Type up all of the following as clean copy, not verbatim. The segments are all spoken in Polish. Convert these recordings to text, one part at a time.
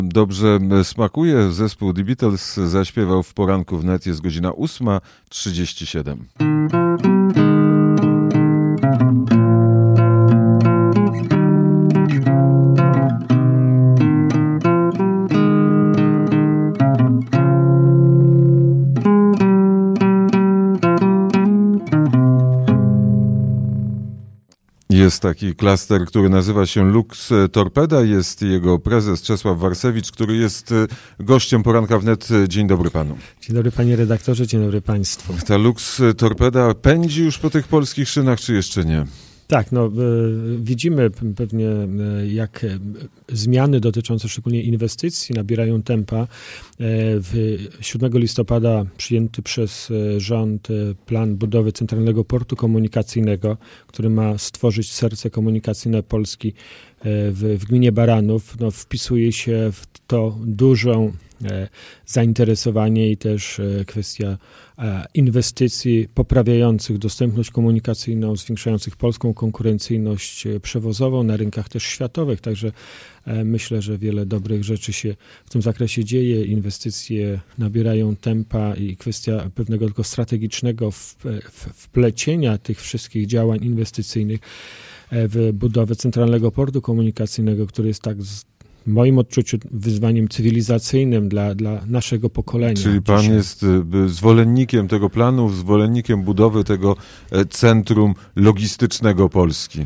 Dobrze smakuje. Zespół The Beatles zaśpiewał w poranku wnet. Jest godzina 8:37. Jest taki klaster, który nazywa się Lux Torpeda. Jest jego prezes Czesław Warsewicz, który jest gościem poranka wnet. Dzień dobry panu. Dzień dobry panie redaktorze, dzień dobry państwu. Ta Lux Torpeda pędzi już po tych polskich szynach, czy jeszcze nie? Tak, widzimy pewnie, jak zmiany dotyczące szczególnie inwestycji nabierają tempa. 7 listopada przyjęty przez rząd plan budowy Centralnego Portu Komunikacyjnego, który ma stworzyć serce komunikacyjne Polski w gminie Baranów. Wpisuje się w to dużą zainteresowanie i też kwestia inwestycji poprawiających dostępność komunikacyjną, zwiększających polską konkurencyjność przewozową na rynkach też światowych. Także myślę, że wiele dobrych rzeczy się w tym zakresie dzieje. Inwestycje nabierają tempa i kwestia pewnego tylko strategicznego wplecienia tych wszystkich działań inwestycyjnych w budowę Centralnego Portu Komunikacyjnego, który jest tak w moim odczuciu wyzwaniem cywilizacyjnym dla naszego pokolenia. Czyli pan jest zwolennikiem tego planu, zwolennikiem budowy tego centrum logistycznego Polski.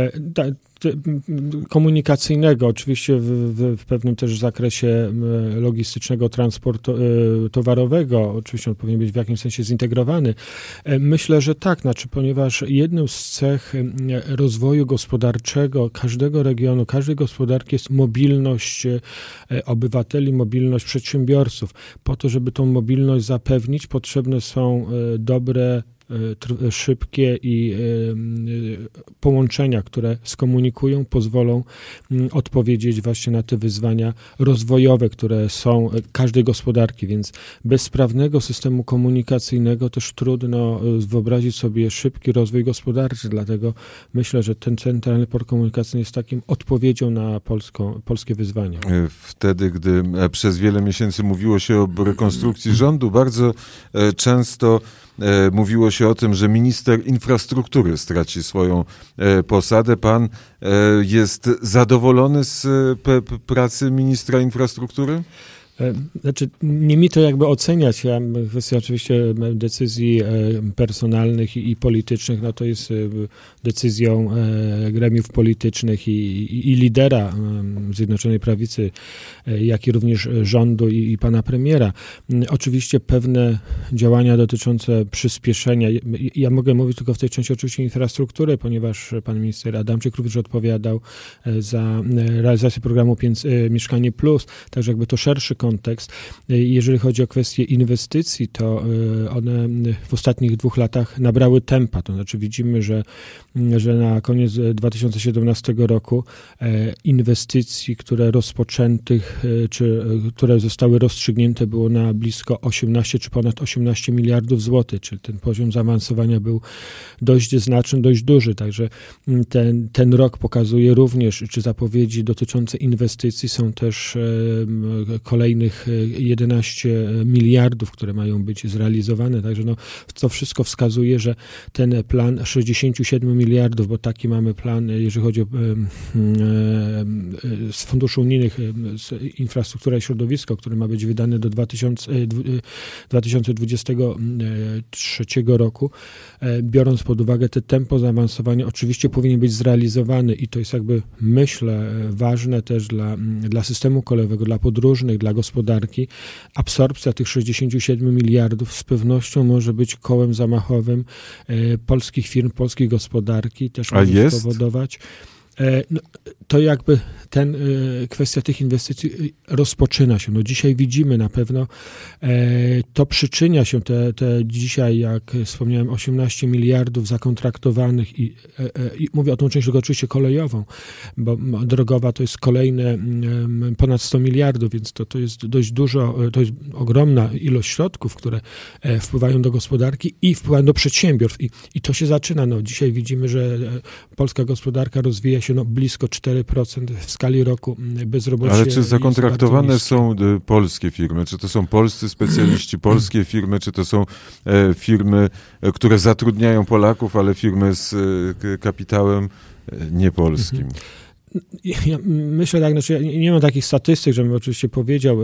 Komunikacyjnego, oczywiście w pewnym też zakresie logistycznego transportu towarowego, oczywiście on powinien być w jakimś sensie zintegrowany. Myślę, że tak, ponieważ jedną z cech rozwoju gospodarczego każdego regionu, każdej gospodarki jest mobilność obywateli, mobilność przedsiębiorców. Po to, żeby tą mobilność zapewnić, potrzebne są dobre, szybkie i połączenia, które skomunikują, pozwolą odpowiedzieć właśnie na te wyzwania rozwojowe, które są każdej gospodarki, więc bez sprawnego systemu komunikacyjnego też trudno wyobrazić sobie szybki rozwój gospodarczy, dlatego myślę, że ten Centralny Port Komunikacyjny jest takim odpowiedzią na polskie wyzwania. Wtedy, gdy przez wiele miesięcy mówiło się o rekonstrukcji rządu, bardzo często mówiło się o tym, że minister infrastruktury straci swoją posadę. Pan jest zadowolony z pracy ministra infrastruktury? Nie mi to jakby oceniać. Kwestia oczywiście decyzji personalnych i politycznych, to jest decyzją gremiów politycznych i lidera Zjednoczonej Prawicy, jak i również rządu i pana premiera. Oczywiście pewne działania dotyczące przyspieszenia, ja mogę mówić tylko w tej części oczywiście infrastruktury, ponieważ pan minister Adamczyk również odpowiadał za realizację programu Mieszkanie Plus, także jakby to szerszy kontekst. Jeżeli chodzi o kwestie inwestycji, to one w ostatnich 2 latach nabrały tempa. To znaczy widzimy, że na koniec 2017 roku inwestycji, które rozpoczętych, czy które zostały rozstrzygnięte, było na blisko 18 czy ponad 18 miliardów złotych, czyli ten poziom zaawansowania był dość znaczny, dość duży. Także ten rok pokazuje również, czy zapowiedzi dotyczące inwestycji są też kolejnych 11 miliardów, które mają być zrealizowane. Także to wszystko wskazuje, że ten plan 67 miliardów, bo taki mamy plan, jeżeli chodzi o z funduszy unijnych, infrastruktura i środowisko, który ma być wydany do 2023 roku, biorąc pod uwagę te tempo zaawansowania, oczywiście powinien być zrealizowany i to jest jakby, myślę, ważne też dla systemu kolejowego, dla podróżnych, dla gospodarki. Absorpcja tych 67 miliardów z pewnością może być kołem zamachowym polskich firm, polskiej gospodarki. Też może spowodować. To jakby kwestia tych inwestycji rozpoczyna się. Dzisiaj widzimy na pewno, to przyczynia się, dzisiaj, jak wspomniałem, 18 miliardów zakontraktowanych i mówię o tą część oczywiście kolejową, bo drogowa to jest kolejne ponad 100 miliardów, więc to jest dość dużo, to jest ogromna ilość środków, które wpływają do gospodarki i wpływają do przedsiębiorstw i to się zaczyna. Dzisiaj widzimy, że polska gospodarka rozwija się blisko 4% w skali roku bezrobocie. Ale czy zakontraktowane są polskie firmy? Czy to są polscy specjaliści, polskie firmy, czy to są firmy, które zatrudniają Polaków, ale firmy z kapitałem niepolskim? Ja myślę tak, znaczy ja nie mam takich statystyk, żebym oczywiście powiedział.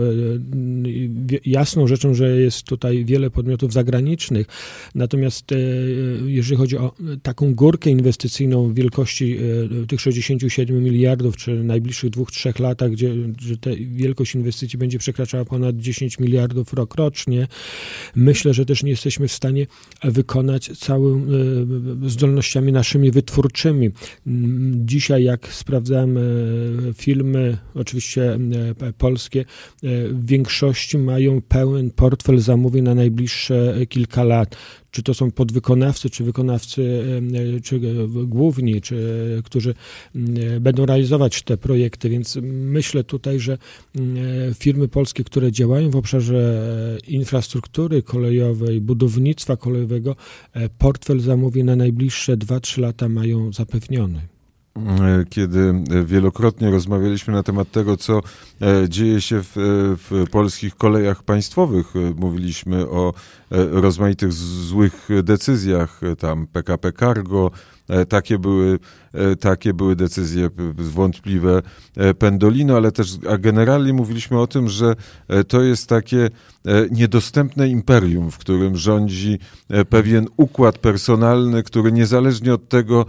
Jasną rzeczą, że jest tutaj wiele podmiotów zagranicznych, natomiast jeżeli chodzi o taką górkę inwestycyjną wielkości tych 67 miliardów, czy najbliższych 2-3 latach, że ta wielkość inwestycji będzie przekraczała ponad 10 miliardów rokrocznie, myślę, że też nie jesteśmy w stanie wykonać całym zdolnościami naszymi wytwórczymi. Dzisiaj, jak sprawdzałem filmy, oczywiście polskie, w większości mają pełen portfel zamówień na najbliższe kilka lat. Czy to są podwykonawcy, czy wykonawcy, czy główni, którzy będą realizować te projekty, więc myślę tutaj, że firmy polskie, które działają w obszarze infrastruktury kolejowej, budownictwa kolejowego, portfel zamówień na najbliższe 2-3 lata mają zapewniony. Kiedy wielokrotnie rozmawialiśmy na temat tego, co dzieje się w polskich kolejach państwowych, mówiliśmy o rozmaitych złych decyzjach, tam PKP Cargo, takie były decyzje wątpliwe, Pendolino, ale też generalnie mówiliśmy o tym, że to jest takie niedostępne imperium, w którym rządzi pewien układ personalny, który niezależnie od tego,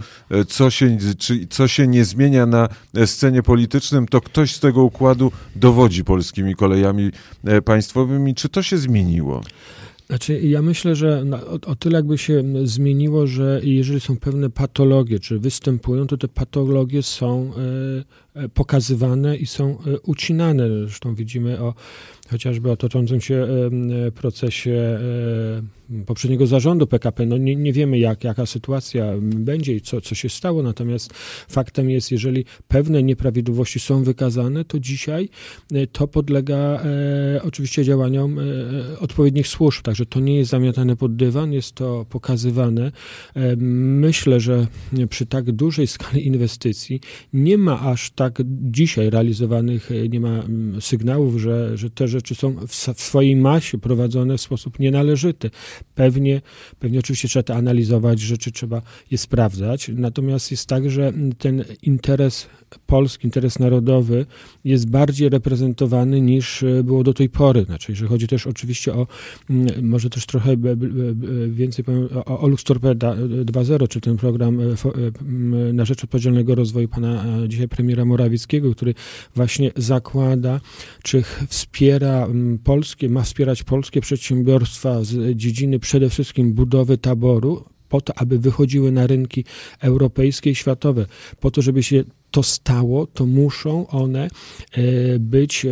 co się nie zmienia na scenie politycznym, to ktoś z tego układu dowodzi polskimi kolejami państwowymi. Czy to się zmieniło? Znaczy, ja myślę, że o tyle jakby się zmieniło, że jeżeli są pewne patologie, czy występują, to te patologie są pokazywane i są ucinane. Zresztą widzimy chociażby o toczącym się procesie poprzedniego zarządu PKP. No nie wiemy, jaka sytuacja będzie i co się stało, natomiast faktem jest, jeżeli pewne nieprawidłowości są wykazane, to dzisiaj to podlega oczywiście działaniom odpowiednich służb, także to nie jest zamiatane pod dywan, jest to pokazywane. Myślę, że przy tak dużej skali inwestycji nie ma aż tak dzisiaj realizowanych, nie ma sygnałów, że te rzeczy są w swojej masie prowadzone w sposób nienależyty. Pewnie oczywiście trzeba to analizować, rzeczy trzeba je sprawdzać, natomiast jest tak, że ten interes polski, interes narodowy jest bardziej reprezentowany niż było do tej pory. Znaczy, jeżeli chodzi też oczywiście może też trochę więcej powiem o Luxtorpeda 2.0, czy ten program na rzecz odpowiedzialnego rozwoju pana dzisiaj premiera Morawieckiego, który właśnie zakłada, czy ma wspierać polskie przedsiębiorstwa z dziedziny przede wszystkim budowy taboru, po to, aby wychodziły na rynki europejskie i światowe. Po to, żeby się to stało, to muszą one być,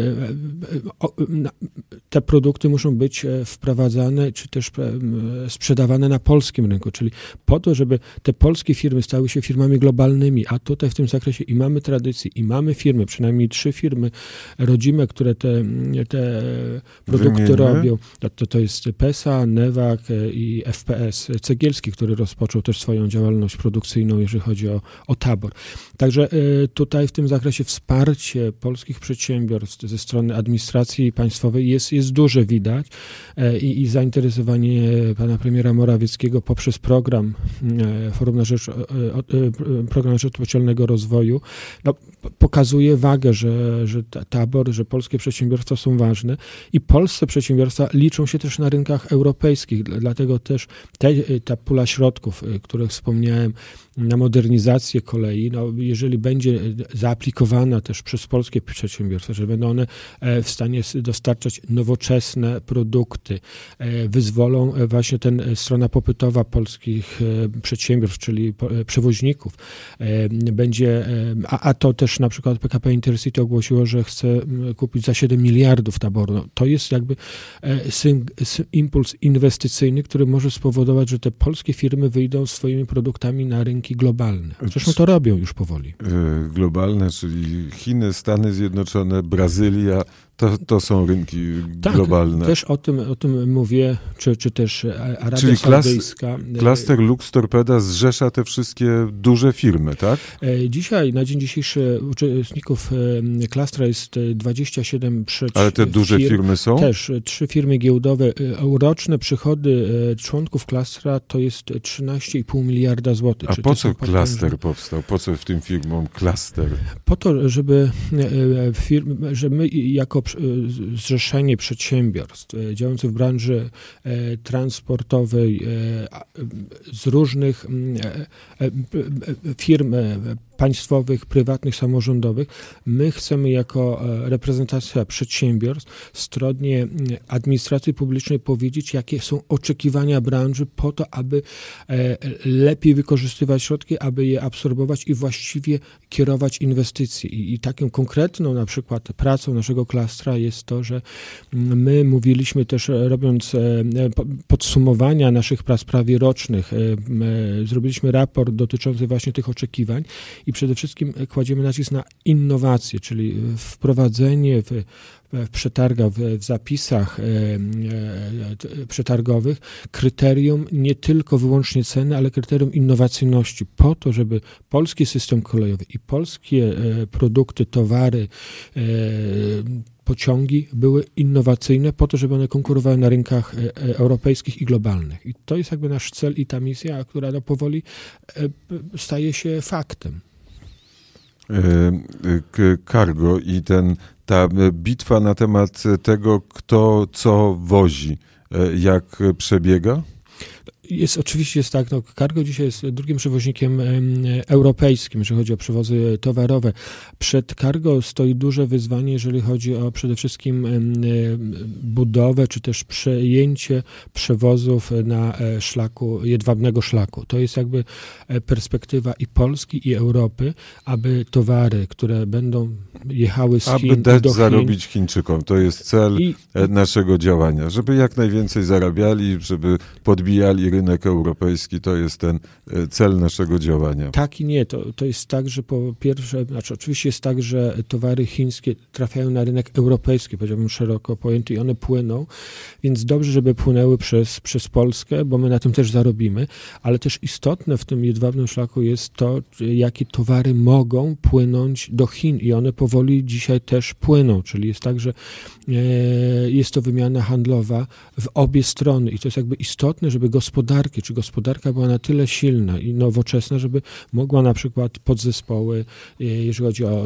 te produkty muszą być wprowadzane, czy też sprzedawane na polskim rynku, czyli po to, żeby te polskie firmy stały się firmami globalnymi, a tutaj w tym zakresie i mamy tradycję, i mamy firmy, przynajmniej 3 firmy rodzime, które te produkty robią. To jest PESA, Newag i FPS Cegielski, który rozpoczął też swoją działalność produkcyjną, jeżeli chodzi o tabor. Także tutaj w tym zakresie wsparcie polskich przedsiębiorstw ze strony administracji państwowej jest duże, widać, i zainteresowanie pana premiera Morawieckiego poprzez program na rzecz odpowiedzialnego rozwoju pokazuje wagę, że tabor, że polskie przedsiębiorstwa są ważne i polskie przedsiębiorstwa liczą się też na rynkach europejskich, dlatego też ta pula środków, których wspomniałem, na modernizację kolei, jeżeli będzie zaaplikowana też przez polskie przedsiębiorstwa, że będą one w stanie dostarczać nowoczesne produkty, wyzwolą właśnie strona popytowa polskich przedsiębiorstw, czyli przewoźników. A to też na przykład PKP Intercity ogłosiło, że chce kupić za 7 miliardów taboru. To jest jakby impuls inwestycyjny, który może spowodować, że te polskie firmy wyjdą swoimi produktami na rynki globalne. Zresztą to robią już powoli. Globalne, czyli Chiny, Stany Zjednoczone, Brazylia, To są rynki globalne. Też o tym mówię, czy też Arabia Czyli Saudyjska. Klaster Lux Torpeda zrzesza te wszystkie duże firmy, tak? Dzisiaj, na dzień dzisiejszy uczestników klastra jest 27 Ale te duże firmy są? Też 3 firmy giełdowe. Roczne przychody członków klastra to jest 13,5 miliarda złotych. A po co klaster powstał? Po co w tym firmom klaster? Po to, żeby że my jako zrzeszenie przedsiębiorstw działających w branży transportowej z różnych firm państwowych, prywatnych, samorządowych, my chcemy jako reprezentacja przedsiębiorstw stronie administracji publicznej powiedzieć, jakie są oczekiwania branży po to, aby lepiej wykorzystywać środki, aby je absorbować i właściwie kierować inwestycje. I taką konkretną na przykład pracą naszego klastra jest to, że my mówiliśmy też, robiąc podsumowania naszych prac prawie rocznych, zrobiliśmy raport dotyczący właśnie tych oczekiwań i przede wszystkim kładziemy nacisk na innowacje, czyli wprowadzenie w przetargach, w zapisach przetargowych kryterium nie tylko wyłącznie ceny, ale kryterium innowacyjności po to, żeby polski system kolejowy i polskie produkty, towary, pociągi były innowacyjne po to, żeby one konkurowały na rynkach europejskich i globalnych. I to jest jakby nasz cel i ta misja, która powoli staje się faktem. Cargo i ta bitwa na temat tego, kto co wozi, jak przebiega? Oczywiście jest tak, Cargo dzisiaj jest drugim przewoźnikiem europejskim, jeżeli chodzi o przewozy towarowe. Przed Cargo stoi duże wyzwanie, jeżeli chodzi o przede wszystkim budowę, czy też przejęcie przewozów na jedwabnego szlaku. To jest jakby perspektywa i Polski, i Europy, aby towary, które będą jechały z Chin aby dać do Chin, zarobić Chińczykom. To jest cel naszego działania, żeby jak najwięcej zarabiali, żeby podbijali rynek europejski, to jest ten cel naszego działania. Tak i nie. To jest tak, że po pierwsze, oczywiście jest tak, że towary chińskie trafiają na rynek europejski, powiedziałbym szeroko pojęty, i one płyną, więc dobrze, żeby płynęły przez Polskę, bo my na tym też zarobimy, ale też istotne w tym jedwabnym szlaku jest to, jakie towary mogą płynąć do Chin i one powoli dzisiaj też płyną, czyli jest tak, że jest to wymiana handlowa w obie strony i to jest jakby istotne, żeby gospodarka była na tyle silna i nowoczesna, żeby mogła na przykład podzespoły, jeżeli chodzi o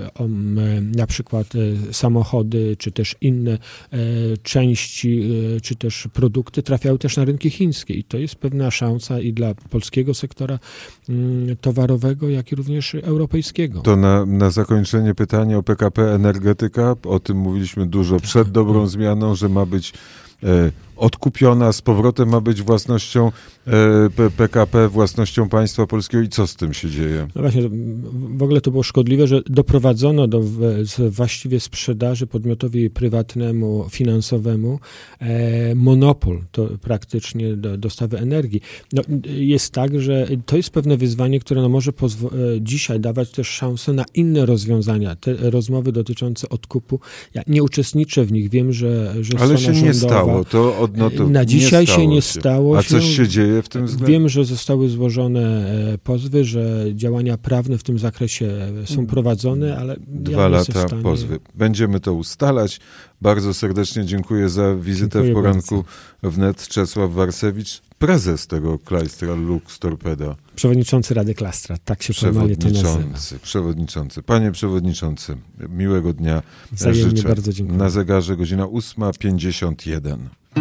na przykład samochody, czy też inne części, czy też produkty trafiały też na rynki chińskie i to jest pewna szansa i dla polskiego sektora towarowego, jak i również europejskiego. To na zakończenie pytanie o PKP Energetyka. O tym mówiliśmy dużo przed dobrą zmianą, że ma być odkupiona, z powrotem ma być własnością PKP, własnością państwa polskiego i co z tym się dzieje? No właśnie, w ogóle to było szkodliwe, że doprowadzono do właściwie sprzedaży podmiotowi prywatnemu, finansowemu monopol to praktycznie do dostawy energii. No, jest tak, że to jest pewne wyzwanie, które może dzisiaj dawać też szansę na inne rozwiązania. Te rozmowy dotyczące odkupu, ja nie uczestniczę w nich, wiem, że ale strona się nie rządowa, stało. na dzisiaj się nie stało. A coś się dzieje w tym względzie? Wiem, że zostały złożone pozwy, że działania prawne w tym zakresie są prowadzone, ale 2 lata pozwy. Będziemy to ustalać. Bardzo serdecznie dziękuję za wizytę w poranku wnet. Czesław Warsewicz, prezes tego klastra Lux Torpeda. Przewodniczący Rady Klastra, tak się formalnie to nazywa. Przewodniczący. Panie przewodniczący, miłego dnia życzę. Bardzo dziękuję. Na zegarze godzina 8:51.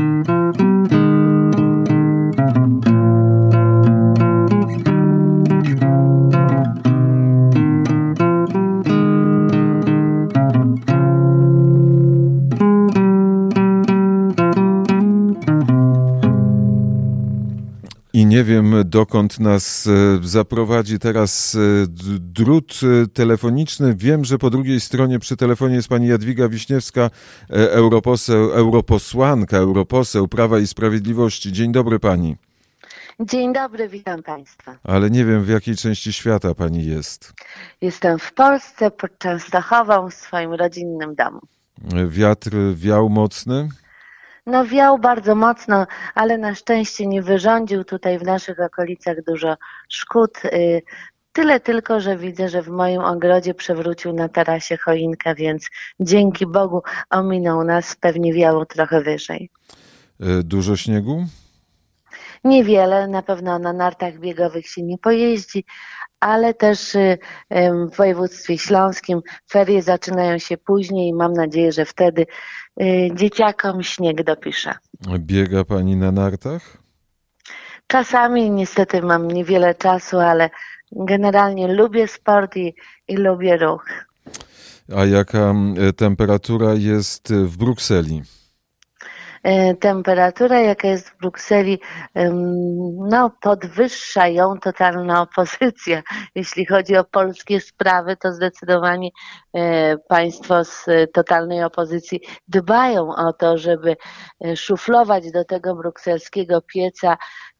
I nie wiem, dokąd nas zaprowadzi teraz drut telefoniczny. Wiem, że po drugiej stronie przy telefonie jest pani Jadwiga Wiśniewska, europoseł Prawa i Sprawiedliwości. Dzień dobry pani. Dzień dobry, witam państwa. Ale nie wiem, w jakiej części świata pani jest. Jestem w Polsce, pod Częstochową, w swoim rodzinnym domu. Wiatr wiał mocny? No wiał bardzo mocno, ale na szczęście nie wyrządził tutaj w naszych okolicach dużo szkód. Tyle tylko, że widzę, że w moim ogrodzie przewrócił na tarasie choinkę, więc dzięki Bogu ominął nas, pewnie wiało trochę wyżej. Dużo śniegu? Niewiele, na pewno na nartach biegowych się nie pojeździ, ale też w województwie śląskim ferie zaczynają się później i mam nadzieję, że wtedy dzieciakom śnieg dopisze. Biega pani na nartach? Czasami niestety mam niewiele czasu, ale generalnie lubię sport i lubię ruch. A jaka temperatura jest w Brukseli? Temperatura, jaka jest w Brukseli, no podwyższa ją totalna opozycja. Jeśli chodzi o polskie sprawy, to zdecydowanie państwo z totalnej opozycji dbają o to, żeby szuflować do tego brukselskiego pieca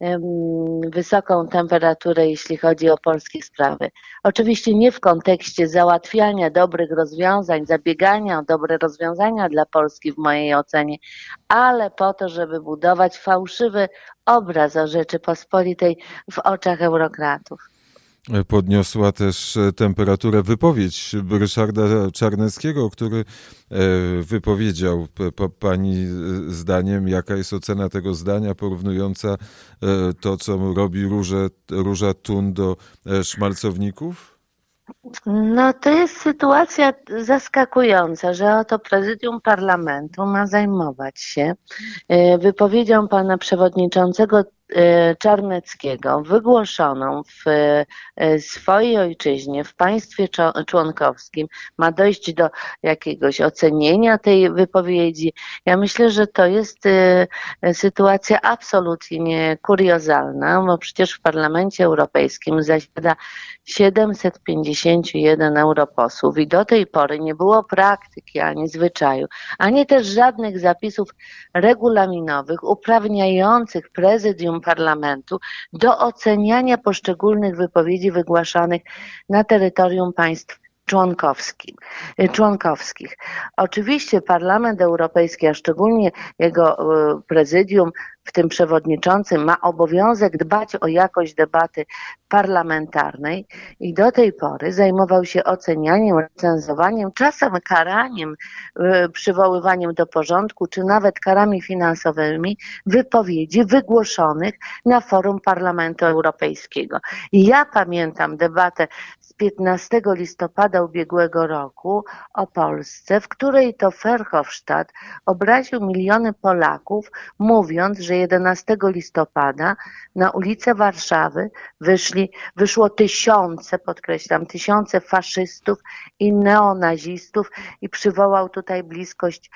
wysoką temperaturę, jeśli chodzi o polskie sprawy. Oczywiście nie w kontekście załatwiania dobrych rozwiązań, zabiegania o dobre rozwiązania dla Polski w mojej ocenie, ale po to, żeby budować fałszywy obraz o Rzeczypospolitej w oczach eurokratów. Podniosła też temperaturę wypowiedź Ryszarda Czarneckiego, który wypowiedział pani zdaniem, jaka jest ocena tego zdania porównująca to, co robi Róża Thun do szmalcowników? No to jest sytuacja zaskakująca, że oto prezydium parlamentu ma zajmować się wypowiedzią pana przewodniczącego Czarneckiego wygłoszoną w swojej ojczyźnie, w państwie członkowskim, ma dojść do jakiegoś ocenienia tej wypowiedzi. Ja myślę, że to jest sytuacja absolutnie kuriozalna, bo przecież w Parlamencie Europejskim zasiada 751 europosłów i do tej pory nie było praktyki, ani zwyczaju, ani też żadnych zapisów regulaminowych uprawniających prezydium parlamentu do oceniania poszczególnych wypowiedzi wygłaszanych na terytorium państw członkowskich. Oczywiście Parlament Europejski, a szczególnie jego prezydium, w tym przewodniczący, ma obowiązek dbać o jakość debaty parlamentarnej i do tej pory zajmował się ocenianiem, recenzowaniem, czasem karaniem, przywoływaniem do porządku, czy nawet karami finansowymi wypowiedzi wygłoszonych na forum Parlamentu Europejskiego. I ja pamiętam debatę z 15 listopada ubiegłego roku o Polsce, w której to Verhofstadt obraził miliony Polaków, mówiąc, że 11 listopada na ulice Warszawy wyszło tysiące, podkreślam, tysiące faszystów i neonazistów i przywołał tutaj bliskość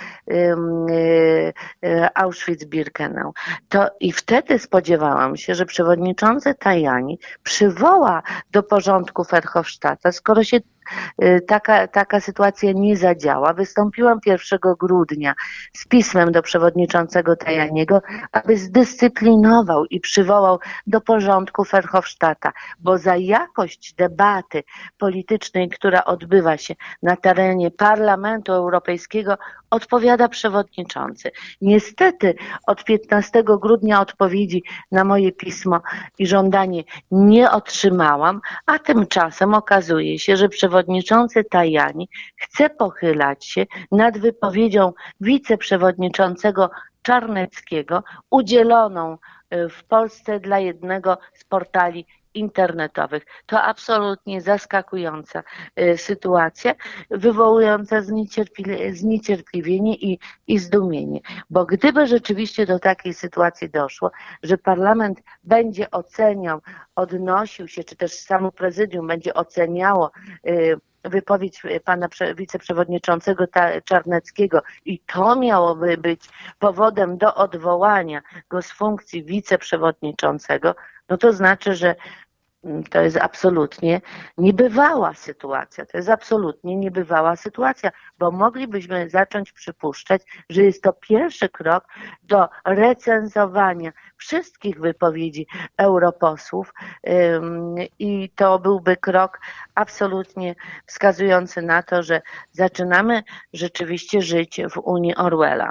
Auschwitz-Birkenau. I wtedy spodziewałam się, że przewodniczący Tajani przywoła do porządku Verhofstadta, skoro się taka sytuacja nie zadziała. Wystąpiłam 1 grudnia z pismem do przewodniczącego Tajaniego, aby zdyscyplinował i przywołał do porządku Verhofstadta, bo za jakość debaty politycznej, która odbywa się na terenie Parlamentu Europejskiego, odpowiada przewodniczący. Niestety od 15 grudnia odpowiedzi na moje pismo i żądanie nie otrzymałam, a tymczasem okazuje się, że przewodniczący Tajani chce pochylać się nad wypowiedzią wiceprzewodniczącego Czarneckiego udzieloną w Polsce dla jednego z portali internetowych. To absolutnie zaskakująca sytuacja, wywołująca zniecierpliwienie i zdumienie. Bo gdyby rzeczywiście do takiej sytuacji doszło, że parlament będzie oceniał, odnosił się, czy też samo prezydium będzie oceniało wypowiedź pana wiceprzewodniczącego Czarneckiego i to miałoby być powodem do odwołania go z funkcji wiceprzewodniczącego, no to znaczy, że To jest absolutnie niebywała sytuacja. To jest absolutnie niebywała sytuacja, bo moglibyśmy zacząć przypuszczać, że jest to pierwszy krok do recenzowania wszystkich wypowiedzi europosłów i to byłby krok absolutnie wskazujący na to, że zaczynamy rzeczywiście żyć w Unii Orwella.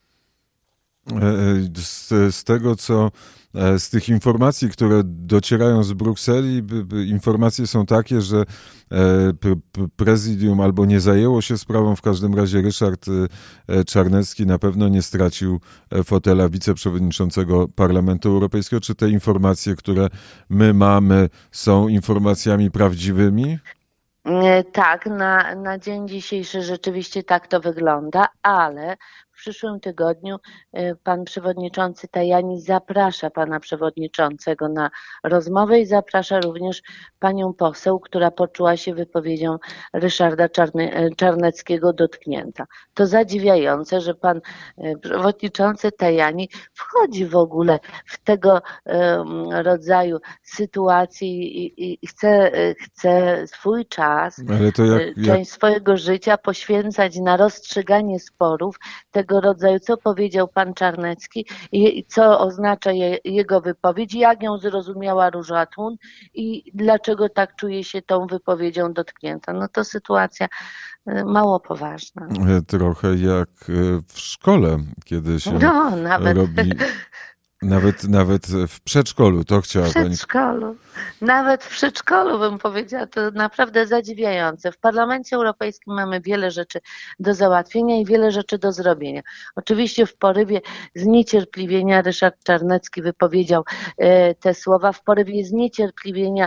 Z tych informacji, które docierają z Brukseli, informacje są takie, że prezydium albo nie zajęło się sprawą, w każdym razie Ryszard Czarnecki na pewno nie stracił fotela wiceprzewodniczącego Parlamentu Europejskiego. Czy te informacje, które my mamy, są informacjami prawdziwymi? Tak, na dzień dzisiejszy rzeczywiście tak to wygląda, ale w przyszłym tygodniu pan przewodniczący Tajani zaprasza pana przewodniczącego na rozmowę i zaprasza również panią poseł, która poczuła się wypowiedzią Ryszarda Czarneckiego dotknięta. To zadziwiające, że pan przewodniczący Tajani wchodzi w ogóle w tego rodzaju sytuacje i chce swój czas, część swojego życia poświęcać na rozstrzyganie sporów tego rodzaju, co powiedział pan Czarnecki i co oznacza jego wypowiedź, jak ją zrozumiała Róża Thun i dlaczego tak czuje się tą wypowiedzią dotknięta. No to sytuacja mało poważna. Trochę jak w szkole, kiedy się robi... Nawet w przedszkolu, to chciała pani... Nawet w przedszkolu bym powiedziała, to naprawdę zadziwiające. W Parlamencie Europejskim mamy wiele rzeczy do załatwienia i wiele rzeczy do zrobienia. Oczywiście w porywie zniecierpliwienia Ryszard Czarnecki wypowiedział te słowa, w porywie zniecierpliwienia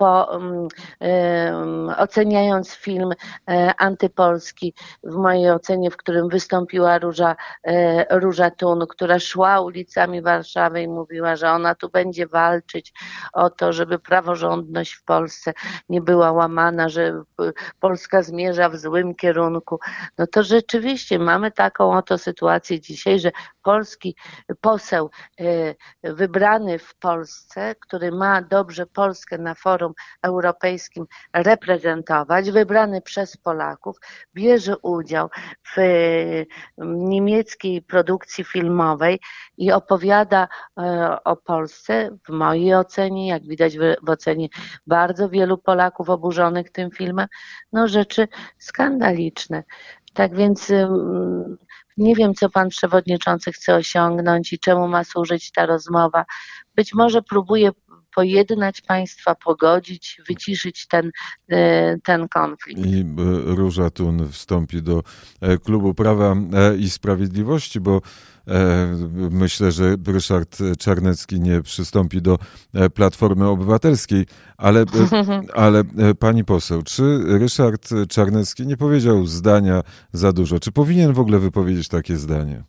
oceniając film antypolski, w mojej ocenie, w którym wystąpiła Róża Thun, która szła ulicami Warszawy i mówiła, że ona tu będzie walczyć o to, żeby praworządność w Polsce nie była łamana, że Polska zmierza w złym kierunku. No to rzeczywiście mamy taką oto sytuację dzisiaj, że polski poseł wybrany w Polsce, który ma dobrze Polskę na forum europejskim reprezentować, wybrany przez Polaków, bierze udział w niemieckiej produkcji filmowej i opowiada o Polsce, w mojej ocenie, jak widać w ocenie bardzo wielu Polaków oburzonych tym filmem, no rzeczy skandaliczne. Tak więc nie wiem, co pan przewodniczący chce osiągnąć i czemu ma służyć ta rozmowa. Być może próbuje pojednać państwa, pogodzić, wyciszyć ten konflikt. I Róża Thun wstąpi do Klubu Prawa i Sprawiedliwości, bo myślę, że Ryszard Czarnecki nie przystąpi do Platformy Obywatelskiej, ale pani poseł, czy Ryszard Czarnecki nie powiedział zdania za dużo? Czy powinien w ogóle wypowiedzieć takie zdanie?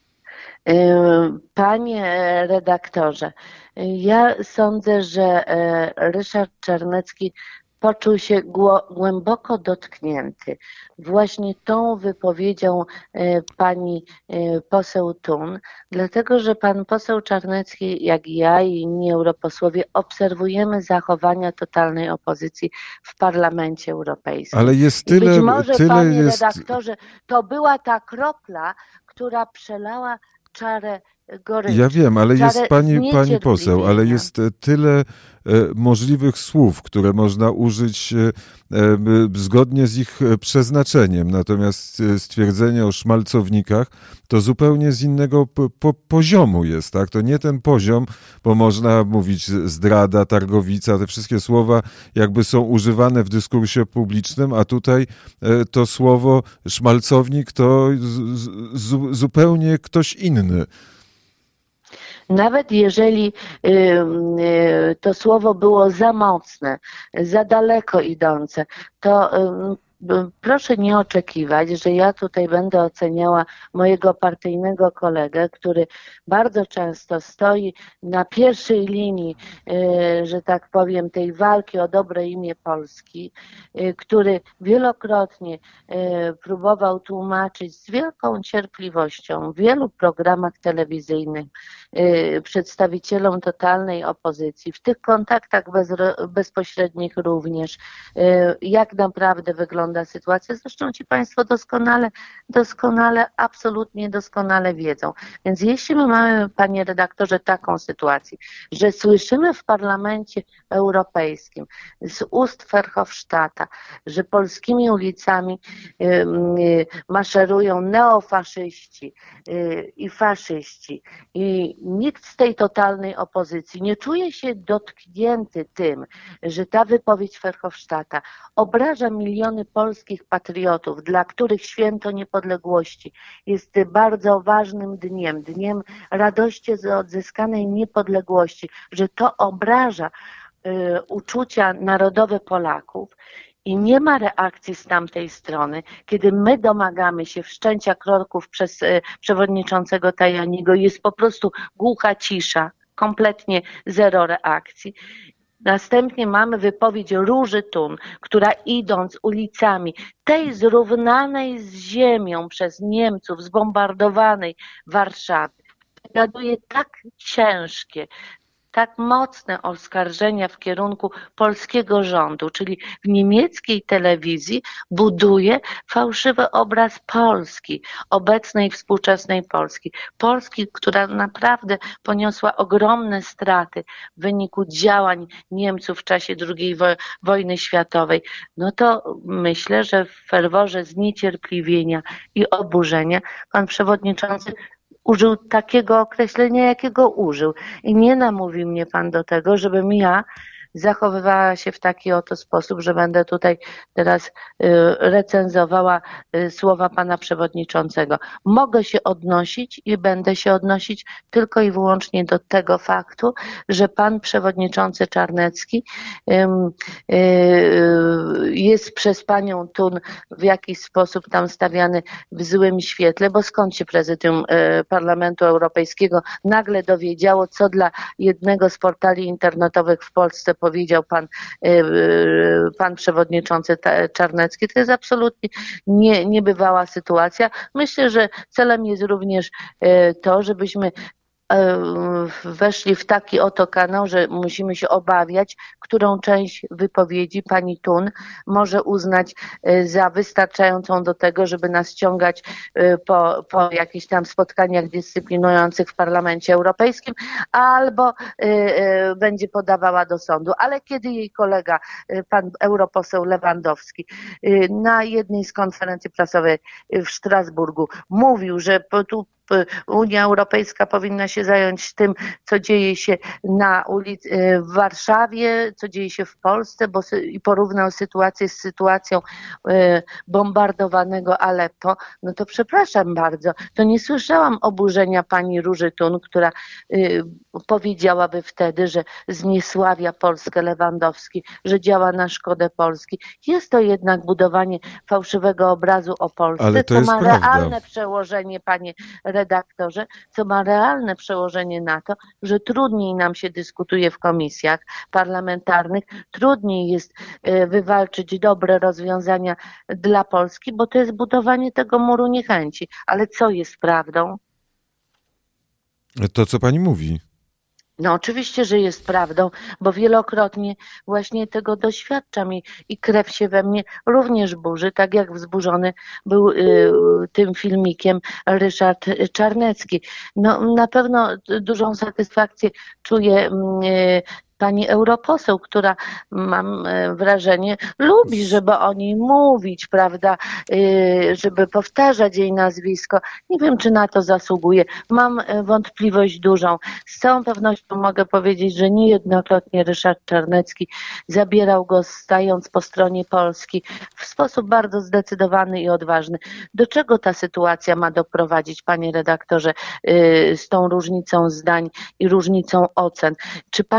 Panie redaktorze, ja sądzę, że Ryszard Czarnecki poczuł się głęboko dotknięty właśnie tą wypowiedzią pani poseł Thun, dlatego że pan poseł Czarnecki, jak i ja i inni europosłowie, obserwujemy zachowania totalnej opozycji w Parlamencie Europejskim. Ale jest tyle... Być może, panie redaktorze, to była ta kropla, która przelała czarę goryczy. Ja wiem, ale jest pani poseł, ale jest tyle możliwych słów, które można użyć zgodnie z ich przeznaczeniem. Natomiast stwierdzenie o szmalcownikach to zupełnie z innego poziomu jest, tak? To nie ten poziom, bo można mówić zdrada, targowica, te wszystkie słowa jakby są używane w dyskursie publicznym, a tutaj to słowo szmalcownik to zupełnie ktoś inny. Nawet jeżeli to słowo było za mocne, za daleko idące, to proszę nie oczekiwać, że ja tutaj będę oceniała mojego partyjnego kolegę, który bardzo często stoi na pierwszej linii, że tak powiem, tej walki o dobre imię Polski, który wielokrotnie próbował tłumaczyć z wielką cierpliwością w wielu programach telewizyjnych przedstawicielom totalnej opozycji, w tych kontaktach bezpośrednich również, jak naprawdę wygląda sytuacja. Zresztą ci Państwo doskonale, absolutnie doskonale wiedzą. Więc jeśli my mamy, panie redaktorze, taką sytuację, że słyszymy w Parlamencie Europejskim z ust Verhofstadta, że polskimi ulicami maszerują neofaszyści i faszyści i nikt z tej totalnej opozycji nie czuje się dotknięty tym, że ta wypowiedź Verhofstadta obraża miliony polskich patriotów, dla których święto niepodległości jest bardzo ważnym dniem radości z odzyskanej niepodległości, że to obraża uczucia narodowe Polaków i nie ma reakcji z tamtej strony, kiedy my domagamy się wszczęcia kroków przez przewodniczącego Tajaniego, jest po prostu głucha cisza, kompletnie zero reakcji. Następnie mamy wypowiedź Róży Thun, która idąc ulicami tej zrównanej z ziemią przez Niemców zbombardowanej Warszawy, wygaduje tak ciężkie, tak mocne oskarżenia w kierunku polskiego rządu, czyli w niemieckiej telewizji buduje fałszywy obraz Polski, obecnej współczesnej Polski. Polski, która naprawdę poniosła ogromne straty w wyniku działań Niemców w czasie II wojny światowej. No to myślę, że w ferworze zniecierpliwienia i oburzenia pan przewodniczący użył takiego określenia, jakiego użył. I nie namówi mnie pan do tego, żebym ja zachowywała się w taki oto sposób, że będę tutaj teraz recenzowała słowa pana przewodniczącego. Mogę się odnosić i będę się odnosić tylko i wyłącznie do tego faktu, że pan przewodniczący Czarnecki jest przez panią Thun w jakiś sposób tam stawiany w złym świetle, bo skąd się prezydium Parlamentu Europejskiego nagle dowiedziało, co dla jednego z portali internetowych w Polsce powiedział pan przewodniczący Czarnecki. To jest absolutnie niebywała sytuacja. Myślę, że celem jest również to, żebyśmy weszli w taki oto kanał, że musimy się obawiać, którą część wypowiedzi pani Thun może uznać za wystarczającą do tego, żeby nas ściągać po jakichś tam spotkaniach dyscyplinujących w Parlamencie Europejskim, albo będzie podawała do sądu. Ale kiedy jej kolega, pan europoseł Lewandowski, na jednej z konferencji prasowej w Strasburgu mówił, że tu Unia Europejska powinna się zająć tym, co dzieje się w Warszawie, co dzieje się w Polsce, i porównał sytuację z sytuacją bombardowanego Aleppo. No to przepraszam bardzo, to nie słyszałam oburzenia pani Róży Thun, która powiedziałaby wtedy, że zniesławia Polskę Lewandowski, że działa na szkodę Polski. Jest to jednak budowanie fałszywego obrazu o Polsce, co ma realne przełożenie, panie redaktorze, co ma realne przełożenie na to, że trudniej nam się dyskutuje w komisjach parlamentarnych, trudniej jest wywalczyć dobre rozwiązania dla Polski, bo to jest budowanie tego muru niechęci. Ale co jest prawdą? To, co pani mówi. No oczywiście, że jest prawdą, bo wielokrotnie właśnie tego doświadczam i krew się we mnie również burzy, tak jak wzburzony był tym filmikiem Ryszard Czarnecki. No na pewno dużą satysfakcję czuje pani europoseł, która, mam wrażenie, lubi, żeby o niej mówić, prawda, żeby powtarzać jej nazwisko. Nie wiem, czy na to zasługuje. Mam wątpliwość dużą. Z całą pewnością mogę powiedzieć, że niejednokrotnie Ryszard Czarnecki zabierał go, stając po stronie Polski w sposób bardzo zdecydowany i odważny. Do czego ta sytuacja ma doprowadzić, panie redaktorze, z tą różnicą zdań i różnicą ocen? Czy pani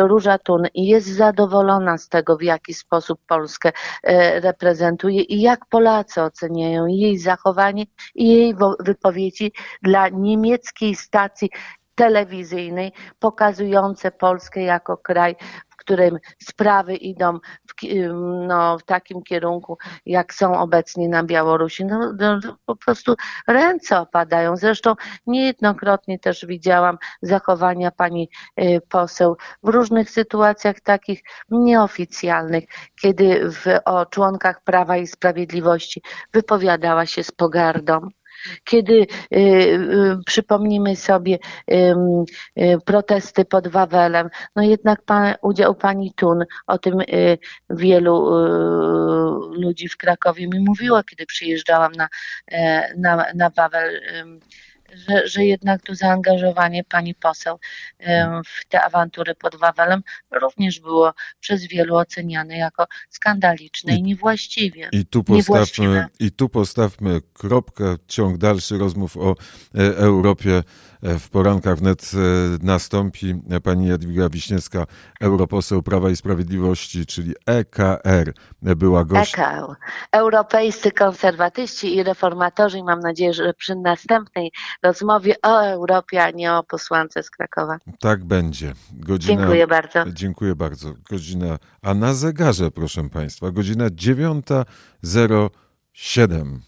Róża Thun jest zadowolona z tego, w jaki sposób Polskę reprezentuje i jak Polacy oceniają jej zachowanie i jej wypowiedzi dla niemieckiej stacji telewizyjnej pokazujące Polskę jako kraj, w którym sprawy idą w takim kierunku, jak są obecnie na Białorusi. Po prostu ręce opadają. Zresztą niejednokrotnie też widziałam zachowania pani poseł w różnych sytuacjach takich nieoficjalnych, kiedy o członkach Prawa i Sprawiedliwości wypowiadała się z pogardą. Kiedy przypomnimy sobie protesty pod Wawelem, no jednak udział pani Thun, o tym wielu ludzi w Krakowie mi mówiło, kiedy przyjeżdżałam na Wawel, że jednak to zaangażowanie pani poseł w te awantury pod Wawelem również było przez wielu oceniane jako skandaliczne i niewłaściwie. I tu postawmy kropkę, ciąg dalszy rozmów o Europie w porankach wnet nastąpi. Pani Jadwiga Wiśniewska, europoseł Prawa i Sprawiedliwości, czyli EKR, była gościem. EKR, Europejscy Konserwatyści i Reformatorzy, i mam nadzieję, że przy następnej rozmowie o Europie, a nie o posłance z Krakowa. Tak będzie. Dziękuję bardzo. Dziękuję bardzo. A na zegarze, proszę Państwa, godzina 9:07.